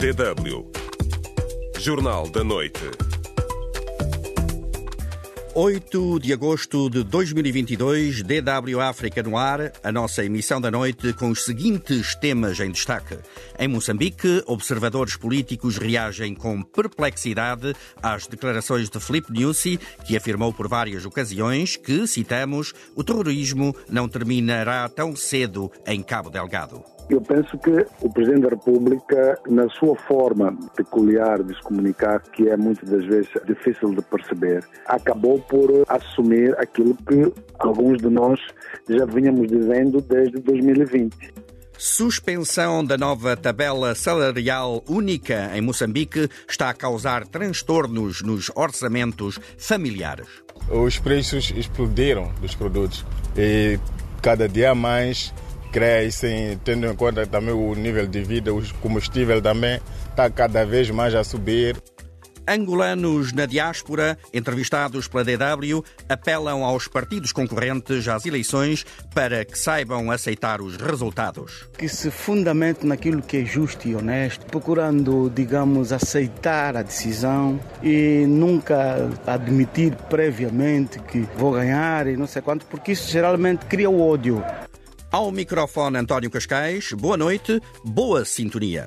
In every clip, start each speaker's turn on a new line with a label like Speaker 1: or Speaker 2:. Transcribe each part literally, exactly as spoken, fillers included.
Speaker 1: D W. Jornal da Noite.
Speaker 2: oito de agosto de dois mil e vinte e dois, D W África no ar, a nossa emissão da noite com os seguintes temas em destaque. Em Moçambique, observadores políticos reagem com perplexidade às declarações de Filipe Nyusi, que afirmou por várias ocasiões que, citamos, o terrorismo não terminará tão cedo em Cabo Delgado.
Speaker 3: Eu penso que o Presidente da República, na sua forma peculiar de se comunicar, que é muitas das vezes difícil de perceber, acabou por assumir aquilo que alguns de nós já vínhamos dizendo desde dois mil e vinte.
Speaker 2: Suspensão da nova tabela salarial única em Moçambique está a causar transtornos nos orçamentos familiares.
Speaker 4: Os preços explodiram dos produtos e cada dia mais crescem, tendo em conta também o nível de vida, o combustível também está cada vez mais a subir.
Speaker 2: Angolanos na diáspora, entrevistados pela D W, apelam aos partidos concorrentes às eleições para que saibam aceitar os resultados.
Speaker 5: Que se fundamente naquilo que é justo e honesto, procurando, digamos, aceitar a decisão e nunca admitir previamente que vou ganhar e não sei quanto, porque isso geralmente cria o ódio.
Speaker 2: Ao microfone António Cascais, boa noite, boa sintonia.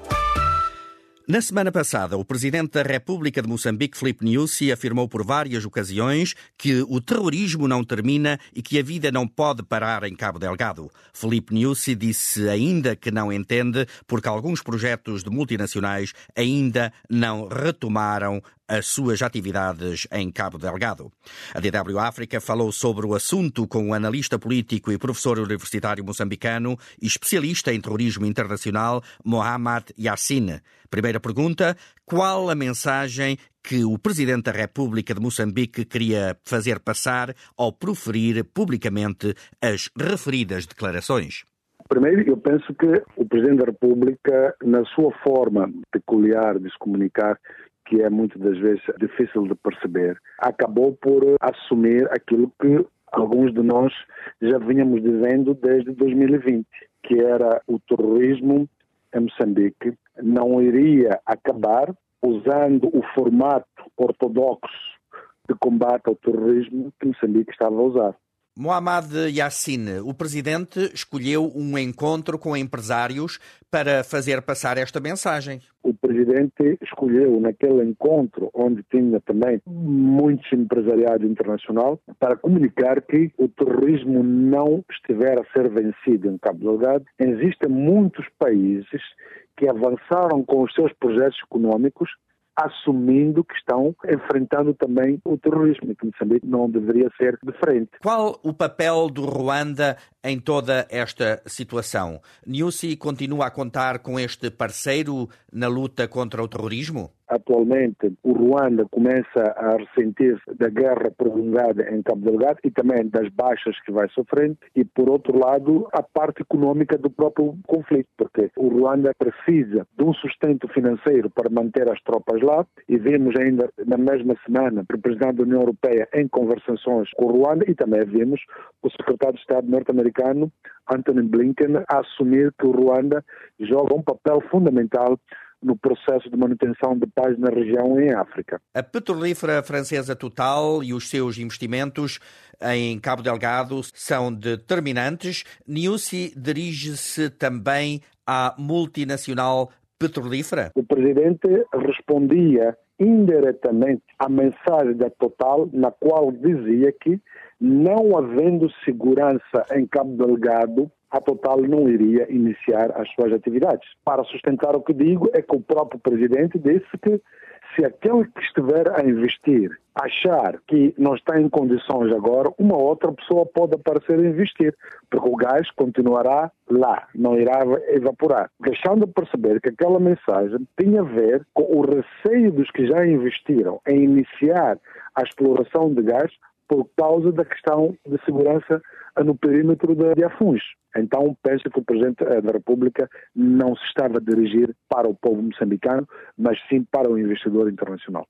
Speaker 2: Na semana passada, o Presidente da República de Moçambique, Filipe Nyusi, afirmou por várias ocasiões que o terrorismo não termina e que a vida não pode parar em Cabo Delgado. Filipe Nyusi disse ainda que não entende porque alguns projetos de multinacionais ainda não retomaram as suas atividades em Cabo Delgado. A D W África falou sobre o assunto com o analista político e professor universitário moçambicano e especialista em terrorismo internacional, Mohamed Yassine. Primeira pergunta: qual a mensagem que o Presidente da República de Moçambique queria fazer passar ao proferir publicamente as referidas declarações?
Speaker 3: Primeiro, eu penso que o Presidente da República, na sua forma peculiar de se comunicar, que é muitas das vezes difícil de perceber, acabou por assumir aquilo que alguns de nós já vínhamos dizendo desde dois mil e vinte, que era o terrorismo em Moçambique não iria acabar usando o formato ortodoxo de combate ao terrorismo que Moçambique estava a usar.
Speaker 2: Mohamed Yassine, o Presidente escolheu um encontro com empresários para fazer passar esta mensagem.
Speaker 3: O Presidente escolheu naquele encontro, onde tinha também muitos empresariado internacional, para comunicar que o terrorismo não estiver a ser vencido em Cabo Delgado. Existem muitos países que avançaram com os seus projetos econômicos, assumindo que estão enfrentando também o terrorismo, e que Moçambique não deveria ser diferente.
Speaker 2: Qual o papel do Ruanda em toda esta situação? Nyusi continua a contar com este parceiro na luta contra o terrorismo?
Speaker 3: Atualmente, o Ruanda começa a ressentir-se da guerra prolongada em Cabo Delgado e também das baixas que vai sofrendo, e, por outro lado, a parte econômica do próprio conflito, porque o Ruanda precisa de um sustento financeiro para manter as tropas lá, e vimos ainda na mesma semana o representante da União Europeia em conversações com o Ruanda, e também vimos o secretário de Estado norte-americano, Antony Blinken, a assumir que o Ruanda joga um papel fundamental no processo de manutenção de paz na região e em África.
Speaker 2: A petrolífera francesa Total e os seus investimentos em Cabo Delgado são determinantes. Nyusi dirige-se também à multinacional petrolífera?
Speaker 3: O Presidente respondia indiretamente à mensagem da Total, na qual dizia que, não havendo segurança em Cabo Delgado, a Total não iria iniciar as suas atividades. Para sustentar o que digo, é que o próprio Presidente disse que se aquele que estiver a investir achar que não está em condições agora, uma outra pessoa pode aparecer a investir, porque o gás continuará lá, não irá evaporar. Deixando de perceber que aquela mensagem tinha a ver com o receio dos que já investiram em iniciar a exploração de gás por causa da questão de segurança no perímetro de Afuns. Então, penso que o Presidente da República não se estava a dirigir para o povo moçambicano, mas sim para o investidor internacional.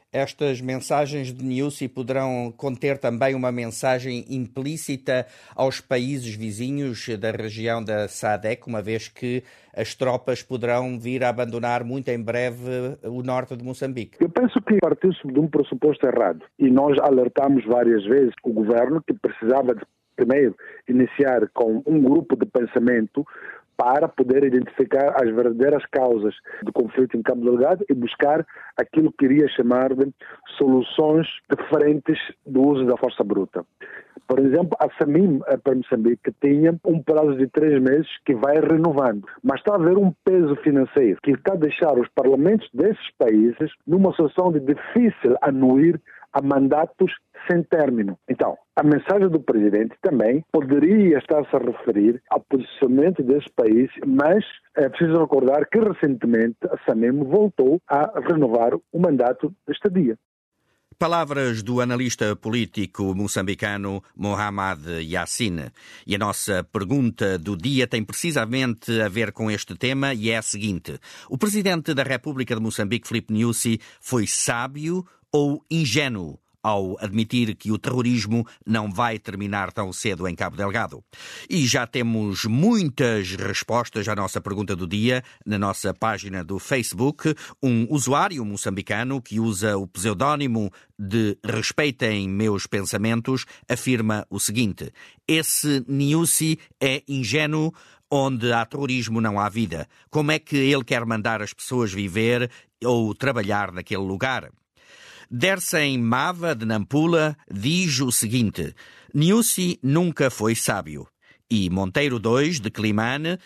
Speaker 2: estas mensagens de Nyusi poderão conter também uma mensagem implícita aos países vizinhos da região da S A D C, uma vez que as tropas poderão vir a abandonar muito em breve o norte de Moçambique?
Speaker 3: Eu penso que partiu-se de um pressuposto errado e nós alertamos várias vezes o governo que precisava de, primeiro, iniciar com um grupo de pensamento para poder identificar as verdadeiras causas do conflito em Cabo Delgado e buscar aquilo que iria chamar de soluções diferentes do uso da força bruta. Por exemplo, a SAMIM para Moçambique tinha um prazo de três meses que vai renovando, mas está a haver um peso financeiro que está a deixar os parlamentos desses países numa situação de difícil anuir a mandatos sem término. Então, a mensagem do presidente também poderia estar-se a referir ao posicionamento desse país, mas é preciso recordar que recentemente a SAMIM voltou a renovar o mandato de estadia.
Speaker 2: Palavras do analista político moçambicano Mohamed Yassine. E a nossa pergunta do dia tem precisamente a ver com este tema e é a seguinte: o presidente da República de Moçambique, Filipe Nyusi, foi sábio ou ingênuo ao admitir que o terrorismo não vai terminar tão cedo em Cabo Delgado? E já temos muitas respostas à nossa pergunta do dia na nossa página do Facebook. Um usuário moçambicano que usa o pseudónimo de Respeitem Meus Pensamentos afirma o seguinte: esse Nyusi é ingênuo. Onde há terrorismo não há vida. Como é que ele quer mandar as pessoas viver ou trabalhar naquele lugar? Dersen Mava, de Nampula, diz o seguinte: Nyusi nunca foi sábio. E Monteiro dois, de Climane,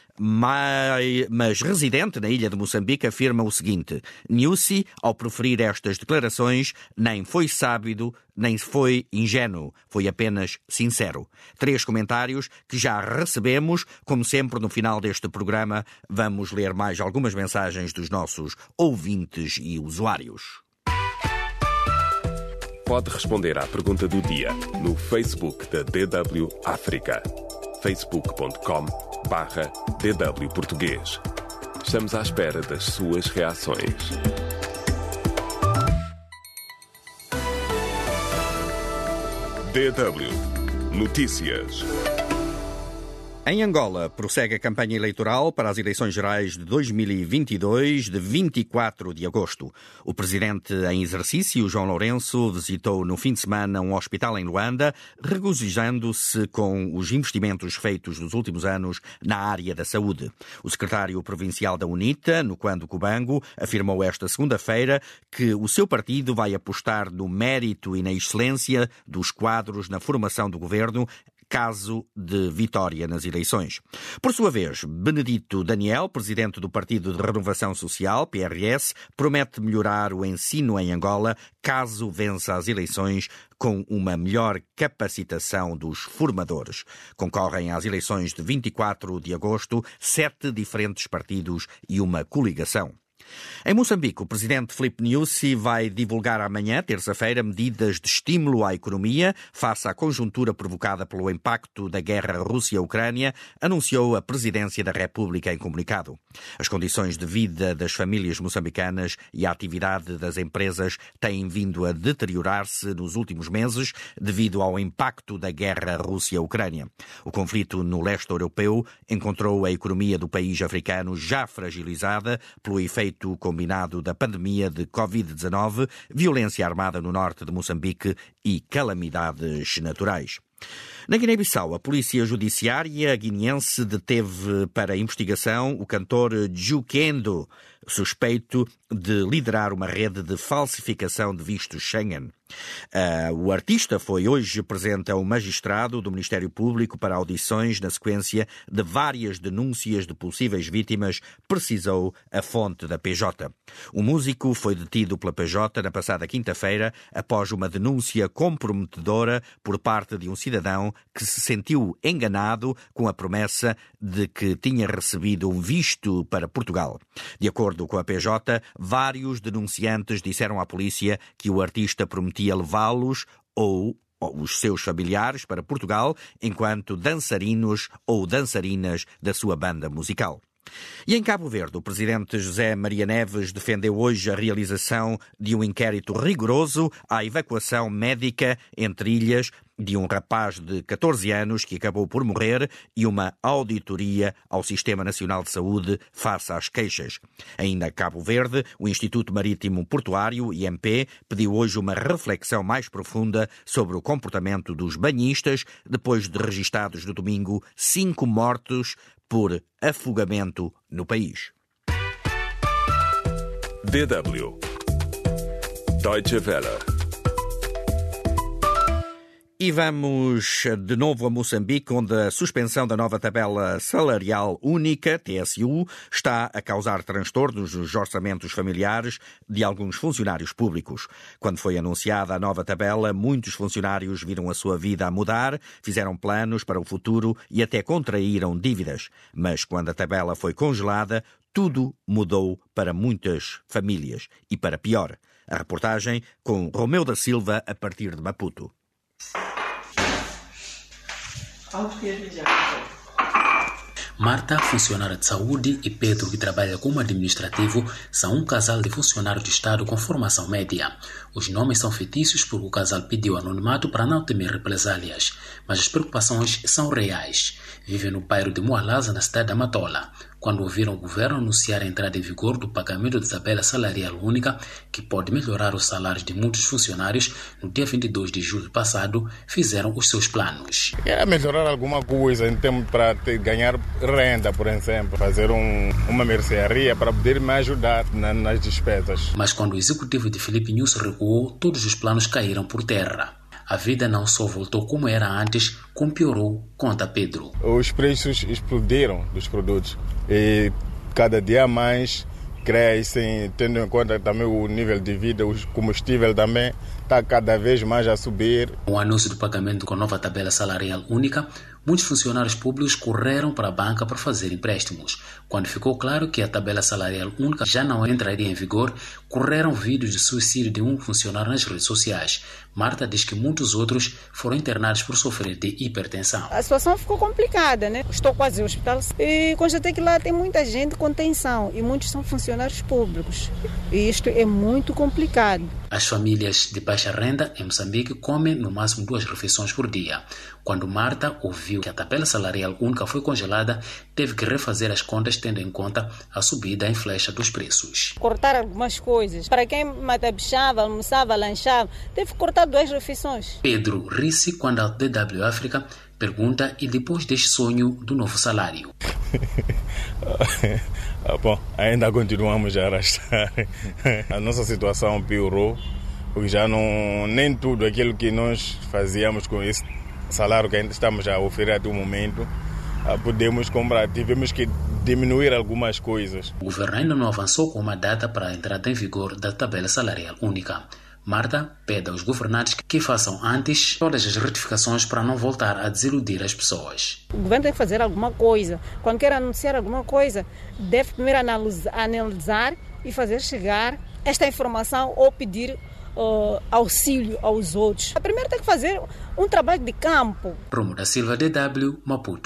Speaker 2: mas residente na ilha de Moçambique, afirma o seguinte: Nyusi, ao proferir estas declarações, nem foi sábio, nem foi ingênuo, foi apenas sincero. Três comentários que já recebemos. Como sempre, no final deste programa, vamos ler mais algumas mensagens dos nossos ouvintes e usuários.
Speaker 1: Pode responder à pergunta do dia no Facebook da D W África. facebook ponto com barra D W Português. Estamos à espera das suas reações. D W Notícias.
Speaker 2: Em Angola, prossegue a campanha eleitoral para as eleições gerais de dois mil e vinte e dois, de vinte e quatro de agosto. O presidente em exercício, João Lourenço, visitou no fim de semana um hospital em Luanda, regozijando-se com os investimentos feitos nos últimos anos na área da saúde. O secretário provincial da UNITA, Nuquando Cubango, afirmou esta segunda-feira que o seu partido vai apostar no mérito e na excelência dos quadros na formação do governo, caso de vitória nas eleições. Por sua vez, Benedito Daniel, presidente do Partido de Renovação Social, P R S, promete melhorar o ensino em Angola caso vença as eleições com uma melhor capacitação dos formadores. Concorrem às eleições de vinte e quatro de agosto sete diferentes partidos e uma coligação. Em Moçambique, o presidente Filipe Nyusi vai divulgar amanhã, terça-feira, medidas de estímulo à economia face à conjuntura provocada pelo impacto da guerra Rússia-Ucrânia, anunciou a presidência da República em comunicado. As condições de vida das famílias moçambicanas e a atividade das empresas têm vindo a deteriorar-se nos últimos meses devido ao impacto da guerra Rússia-Ucrânia. O conflito no leste europeu encontrou a economia do país africano já fragilizada pelo efeito combinado da pandemia de covid dezenove, violência armada no norte de Moçambique e calamidades naturais. Na Guiné-Bissau, a polícia judiciária guineense deteve para investigação o cantor Jukendo, suspeito de liderar uma rede de falsificação de vistos Schengen. Uh, o artista foi hoje presente ao magistrado do Ministério Público para audições na sequência de várias denúncias de possíveis vítimas, precisou a fonte da P J. O músico foi detido pela P J na passada quinta-feira após uma denúncia comprometedora por parte de um cidadão que se sentiu enganado com a promessa de que tinha recebido um visto para Portugal. De acordo com a P J, vários denunciantes disseram à polícia que o artista prometia levá-los ou os seus familiares para Portugal enquanto dançarinos ou dançarinas da sua banda musical. E em Cabo Verde, o presidente José Maria Neves defendeu hoje a realização de um inquérito rigoroso à evacuação médica entre ilhas de um rapaz de catorze anos que acabou por morrer e uma auditoria ao Sistema Nacional de Saúde face às queixas. Ainda em Cabo Verde, o Instituto Marítimo Portuário, I M P, pediu hoje uma reflexão mais profunda sobre o comportamento dos banhistas depois de registados no domingo cinco mortos por afogamento no país.
Speaker 1: D W Deutsche Welle.
Speaker 2: E vamos de novo a Moçambique, onde a suspensão da nova tabela salarial única, T S U, está a causar transtornos nos orçamentos familiares de alguns funcionários públicos. Quando foi anunciada a nova tabela, muitos funcionários viram a sua vida a mudar, fizeram planos para o futuro e até contraíram dívidas. Mas quando a tabela foi congelada, tudo mudou para muitas famílias e para pior. A reportagem com Romeu da Silva a partir de Maputo.
Speaker 6: Marta, funcionária de saúde, e Pedro, que trabalha como administrativo, são um casal de funcionários de Estado com formação média. Os nomes são fictícios porque o casal pediu anonimato para não temer represálias, mas as preocupações são reais. Vivem no bairro de Moalaza, na cidade da Matola, quando ouviram o governo anunciar a entrada em vigor do pagamento da tabela salarial única, que pode melhorar os salários de muitos funcionários. No dia vinte e dois de julho passado, fizeram os seus planos.
Speaker 4: Era melhorar alguma coisa em termos para ter, ganhar renda, por exemplo, fazer um, uma mercearia para poder me ajudar na, nas despesas.
Speaker 6: Mas quando o executivo de Filipe News recuou, todos os planos caíram por terra. A vida não só voltou como era antes, como piorou, conta Pedro.
Speaker 4: Os preços explodiram dos produtos e cada dia mais crescem, tendo em conta também o nível de vida, o combustível também está cada vez mais a subir.
Speaker 6: Com o anúncio do pagamento com a nova tabela salarial única, muitos funcionários públicos correram para a banca para fazer empréstimos. Quando ficou claro que a tabela salarial única já não entraria em vigor, correram vídeos de suicídio de um funcionário nas redes sociais. Marta diz que muitos outros foram internados por sofrer de hipertensão.
Speaker 7: A situação ficou complicada, né? Estou quase no hospital e constatei que lá tem muita gente com tensão e muitos são funcionários públicos. E isto é muito complicado.
Speaker 6: As famílias de baixa renda em Moçambique comem no máximo duas refeições por dia. Quando Marta ouviu que a tabela salarial única foi congelada, teve que refazer as contas tendo em conta a subida em flecha dos preços.
Speaker 7: Cortar algumas coisas. Para quem matabichava, almoçava, lanchava, teve que cortar duas refeições.
Speaker 6: Pedro ri-se quando a D W África pergunta e depois deste sonho do novo salário.
Speaker 4: ah, bom, ainda continuamos a arrastar. A nossa situação piorou, porque já não, nem tudo aquilo que nós fazíamos com esse salário que ainda estamos a oferecer até o momento, podemos comprar. Tivemos que diminuir algumas coisas.
Speaker 6: O governo ainda não avançou com uma data para a entrada em vigor da tabela salarial única. Marta pede aos governantes que façam antes todas as retificações para não voltar a desiludir as pessoas.
Speaker 7: O governo tem que fazer alguma coisa. Quando quer anunciar alguma coisa, deve primeiro analisar e fazer chegar esta informação ou pedir Uh, auxílio aos outros. Primeiro tem que fazer um trabalho de campo.
Speaker 6: Romeu da Silva, D W, Maputo.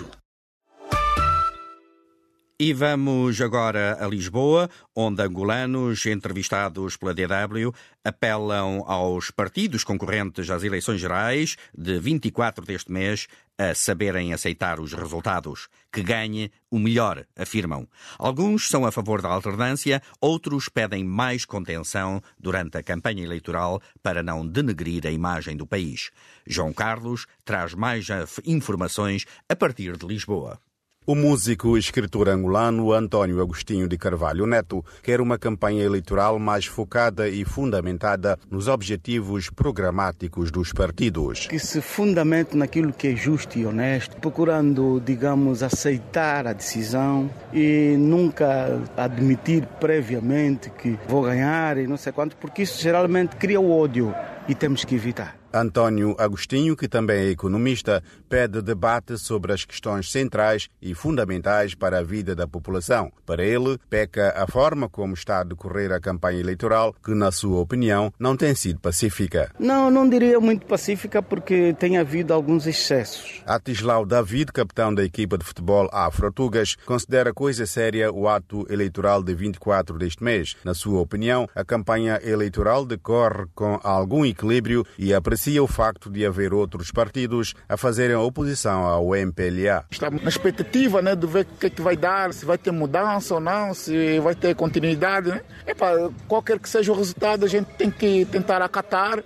Speaker 2: E vamos agora a Lisboa, onde angolanos entrevistados pela D W apelam aos partidos concorrentes às eleições gerais de vinte e quatro deste mês a saberem aceitar os resultados. Que ganhe o melhor, afirmam. Alguns são a favor da alternância, outros pedem mais contenção durante a campanha eleitoral para não denegrir a imagem do país. João Carlos traz mais informações a partir de Lisboa.
Speaker 8: O músico e escritor angolano António Agostinho de Carvalho Neto quer uma campanha eleitoral mais focada e fundamentada nos objetivos programáticos dos partidos.
Speaker 5: Que se fundamente naquilo que é justo e honesto, procurando, digamos, aceitar a decisão e nunca admitir previamente que vou ganhar e não sei quanto, porque isso geralmente cria o ódio e temos que evitar.
Speaker 8: António Agostinho, que também é economista, pede debate sobre as questões centrais e fundamentais para a vida da população. Para ele, peca a forma como está a decorrer a campanha eleitoral, que, na sua opinião, não tem sido pacífica.
Speaker 5: Não, não diria muito pacífica porque tem havido alguns excessos.
Speaker 8: Atislau David, capitão da equipa de futebol Afro-Tugas, considera coisa séria o ato eleitoral de vinte e quatro deste mês. Na sua opinião, a campanha eleitoral decorre com algum equilíbrio e aprecia o facto de haver outros partidos a fazerem oposição ao M P L A.
Speaker 9: Estamos na expectativa, né, de ver o que é que vai dar, se vai ter mudança ou não, se vai ter continuidade. Né? Epa, qualquer que seja o resultado, a gente tem que tentar acatar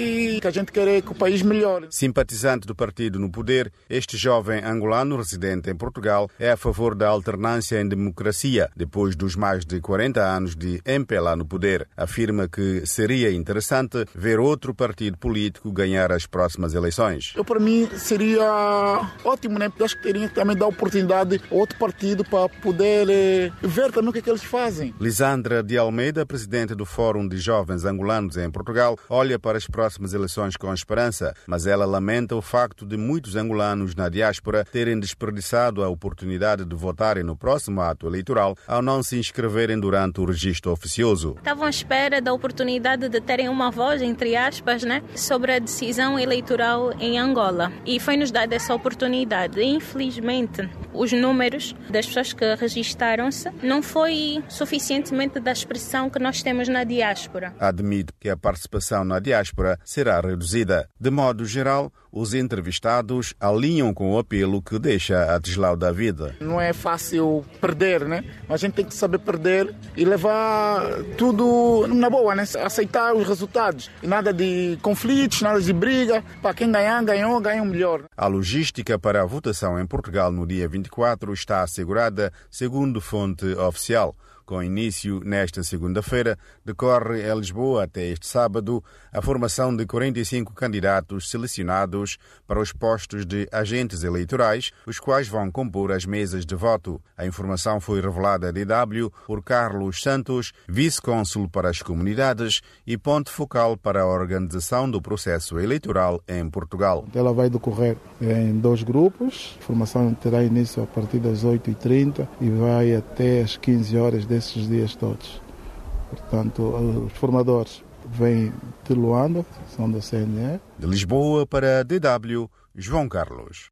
Speaker 9: e que a gente quer que o país melhore.
Speaker 8: Simpatizante do partido no poder, este jovem angolano residente em Portugal é a favor da alternância em democracia, depois dos mais de quarenta anos de M P L A no poder. Afirma que seria interessante ver outro partido político ganhar as próximas eleições.
Speaker 9: Eu, para mim, seria ótimo, né? Porque acho que teria que também dar oportunidade a outro partido para poder eh, ver também o que é que eles fazem.
Speaker 8: Lisandra de Almeida, presidente do Fórum de Jovens Angolanos em Portugal, olha para as próximas eleições com esperança, mas ela lamenta o facto de muitos angolanos na diáspora terem desperdiçado a oportunidade de votarem no próximo ato eleitoral ao não se inscreverem durante o registro oficioso.
Speaker 10: Estavam à espera da oportunidade de terem uma voz, entre aspas, né, sobre a decisão eleitoral em Angola. E foi-nos dada essa oportunidade. Infelizmente, os números das pessoas que registaram-se não foi suficientemente da expressão que nós temos na diáspora.
Speaker 8: Admite que a participação na diáspora será reduzida. De modo geral, os entrevistados alinham com o apelo que deixa Atislau David.
Speaker 9: Não é fácil perder, né? A gente tem que saber perder e levar tudo na boa, né? Aceitar os resultados. E nada de conflitos, nada de briga. Para quem ganhar, ganhou, ganhou melhor.
Speaker 8: A logística para a votação em Portugal no dia vinte e quatro está assegurada, segundo fonte oficial. Com início nesta segunda-feira, decorre em Lisboa até este sábado a formação de quarenta e cinco candidatos selecionados para os postos de agentes eleitorais, os quais vão compor as mesas de voto. A informação foi revelada à D W por Carlos Santos, vice-cônsul para as comunidades e ponto focal para a organização do processo eleitoral em Portugal.
Speaker 11: Ela vai decorrer em dois grupos. A formação terá início a partir das oito e trinta e vai até às quinze horas desses dias todos. Portanto, os formadores vêm de Luanda, são da C N E.
Speaker 8: De Lisboa para a D W, João Carlos.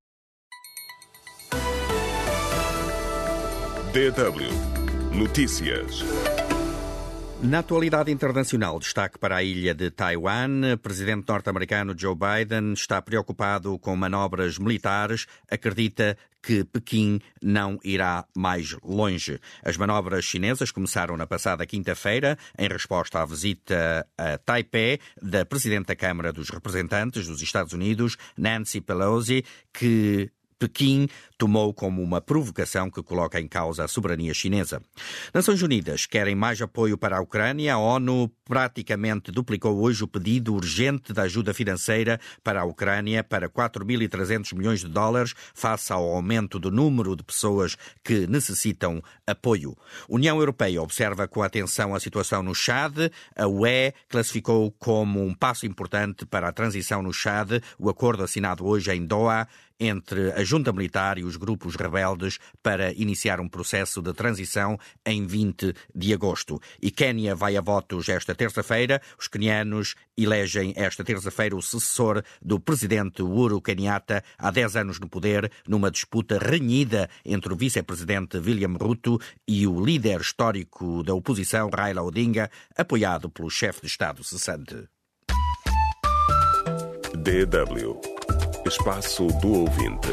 Speaker 1: D W Notícias.
Speaker 2: Na atualidade internacional, destaque para a ilha de Taiwan. O presidente norte-americano Joe Biden está preocupado com manobras militares. Acredita que Pequim não irá mais longe. As manobras chinesas começaram na passada quinta-feira, em resposta à visita a Taipei da presidente da Câmara dos Representantes dos Estados Unidos, Nancy Pelosi, que Pequim tomou como uma provocação que coloca em causa a soberania chinesa. Nações Unidas querem mais apoio para a Ucrânia. A ONU praticamente duplicou hoje o pedido urgente de ajuda financeira para a Ucrânia para quatro mil e trezentos milhões de dólares face ao aumento do número de pessoas que necessitam apoio. A União Europeia observa com atenção a situação no Chad. A U E classificou como um passo importante para a transição no Chad o acordo assinado hoje em Doha entre a junta militar e os grupos rebeldes para iniciar um processo de transição em vinte de agosto. E Quénia vai a votos esta terça-feira. Os quenianos elegem esta terça-feira o sucessor do presidente Uhuru Kenyatta, há dez anos no poder, numa disputa renhida entre o vice-presidente William Ruto e o líder histórico da oposição, Raila Odinga, apoiado pelo chefe de Estado cessante.
Speaker 1: D W Espaço do Ouvinte.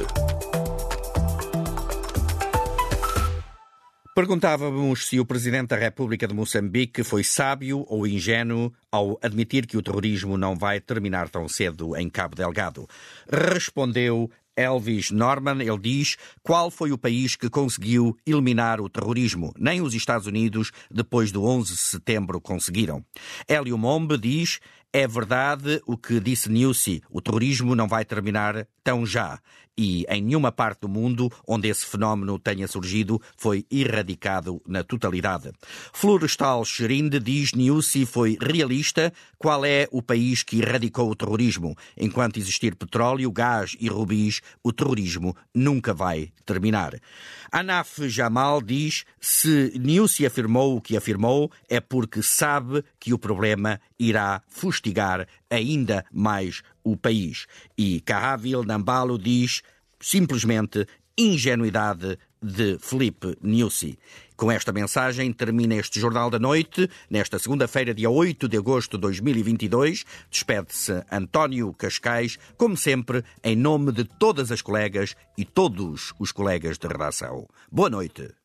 Speaker 2: Perguntávamos se o Presidente da República de Moçambique foi sábio ou ingênuo ao admitir que o terrorismo não vai terminar tão cedo em Cabo Delgado. Respondeu Elvis Norman. Ele diz: qual foi o país que conseguiu eliminar o terrorismo? Nem os Estados Unidos, depois do onze de setembro, conseguiram. Hélio Mombe diz: É verdade o que disse Nyusi, o terrorismo não vai terminar tão já. E em nenhuma parte do mundo onde esse fenómeno tenha surgido foi erradicado na totalidade. Florestal Xerinde diz Nyusi foi realista. Qual é o país que erradicou o terrorismo? Enquanto existir petróleo, gás e rubis, o terrorismo nunca vai terminar. Anaf Jamal diz se Nyusi afirmou o que afirmou é porque sabe que o problema irá fustigar ainda mais o país. E Kahavil Nambalo diz simplesmente ingenuidade de Filipe Nyusi. Com esta mensagem termina este Jornal da Noite. Nesta segunda-feira, dia oito de agosto de dois mil e vinte e dois, despede-se António Cascais, como sempre, em nome de todas as colegas e todos os colegas de redação. Boa noite.